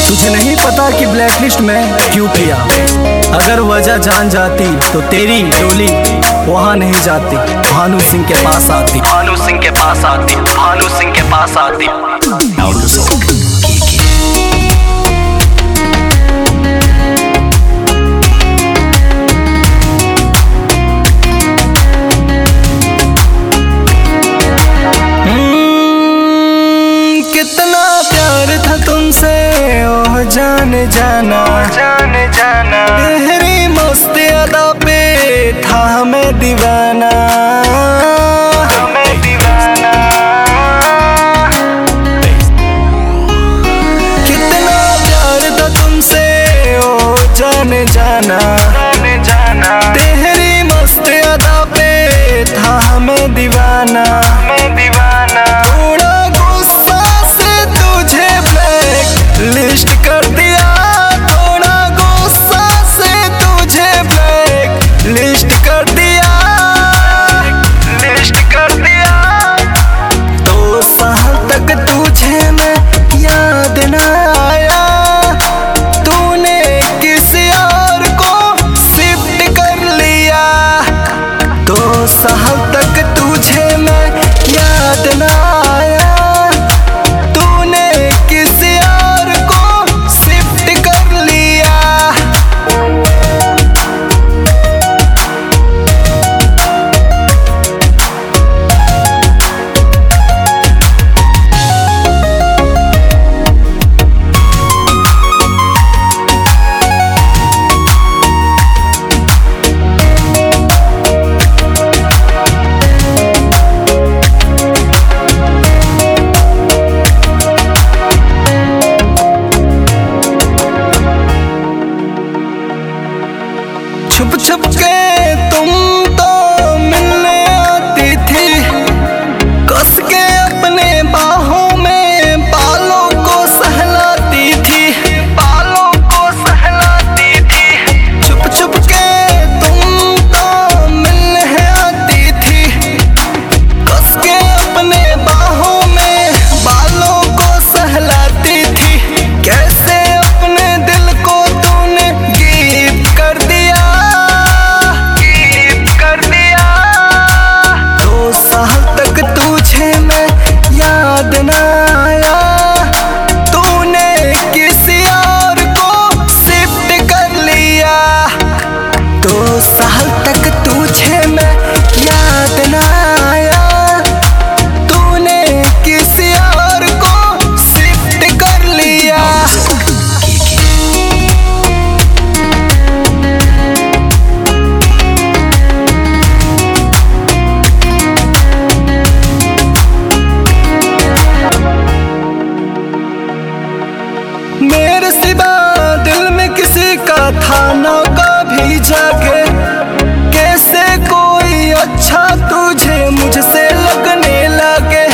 तुझे नहीं पता कि ब्लैकलिस्ट में क्यों किया। अगर वजह जान जाती तो तेरी डोली वहाँ नहीं जाती, भानु सिंह के पास आती, भानु सिंह के पास आती, भानु सिंह के पास आती। कितना प्यार था तुमसे ओह जाने जाना, जाने जाना। तेरी मस्त अदा पे था हमें दीवाना, हमें दीवाना। कितना प्यार था तुमसे ओह जाने जाना, जाने जाना। तेरी मस्त अदा पे था हमें दीवाना, हमें दीवाना। लिस्ट कर दिया, थोड़ा गुस्सा से तुझे ब्लैक लिस्ट कर दिया, लिस्ट कर दिया। 2 साल तक तुझे मैं याद न आया, तूने किसी और को शिफ्ट कर लिया। 2 साल तक तुझे मैं याद न आया, छुप छुप के तुम तो मिलने आती थी, कस के अपने बाहों में बालों को सहलाती थी, बालों को सहलाती थी। छुप छुप के तुम तो मिलने आती थी, कस के अपने बाहों में बालों को सहलाती थी। कैसे अपने दिल को तूने गिफ्ट कर दिया, तुझे मैं याद न आया, तूने किसी और को शिफ्ट कर लिया। 2 साल तक तुझे मैं याद न आया, तूने किसी और को शिफ्ट कर लिया। मेरे सिवा दिल में किसी का था ना कभी जागे, कैसे कोई अच्छा तुझे मुझसे लगने लगे।